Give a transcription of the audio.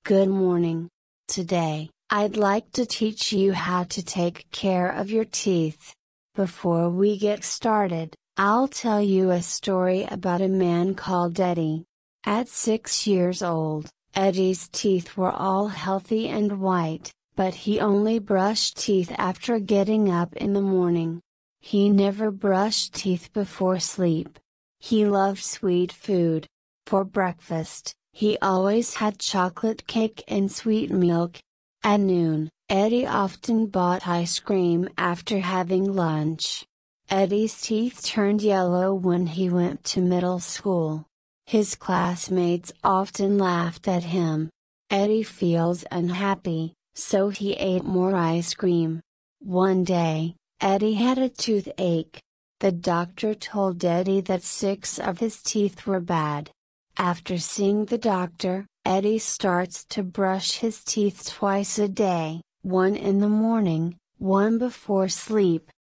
Good morning. Today, I'd like to teach you how to take care of your teeth. Before we get started, I'll tell you a story about a man called Eddie. At 6 years old, Eddie's teeth were all healthy and white, but he only brushed teeth after getting up in the morning. He never brushed teeth before sleep. He loved sweet food. For breakfast, he always had chocolate cake and sweet milk. At noon, Eddie often bought ice cream after having lunch. Eddie's teeth turned yellow when he went to middle school. His classmates often laughed at him. Eddie feels unhappy, so he ate more ice cream. One day, Eddie had a toothache. The doctor told Eddie that 6 of his teeth were bad. After seeing the doctor, Eddie starts to brush his teeth twice a day, one in the morning, one before sleep.